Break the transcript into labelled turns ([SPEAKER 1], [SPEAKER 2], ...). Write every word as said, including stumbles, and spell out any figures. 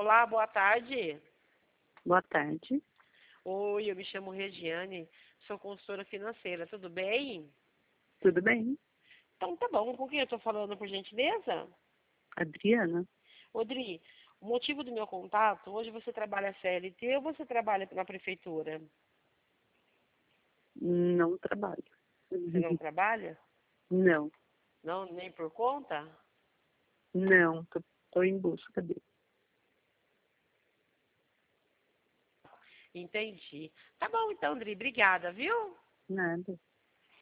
[SPEAKER 1] Olá, boa tarde.
[SPEAKER 2] Boa tarde.
[SPEAKER 1] Oi, eu me chamo Regiane, sou consultora financeira, tudo bem?
[SPEAKER 2] Tudo bem?
[SPEAKER 1] Então tá bom, com quem eu estou falando, por gentileza?
[SPEAKER 2] Adriana?
[SPEAKER 1] Odri, o motivo do meu contato, hoje você trabalha C L T ou você trabalha na prefeitura?
[SPEAKER 2] Não trabalho.
[SPEAKER 1] Você não trabalha?
[SPEAKER 2] Não,
[SPEAKER 1] Não, nem por conta?
[SPEAKER 2] não, tô, tô em busca dele.
[SPEAKER 1] Entendi. Tá bom então, Odri, obrigada, viu?
[SPEAKER 2] Nada.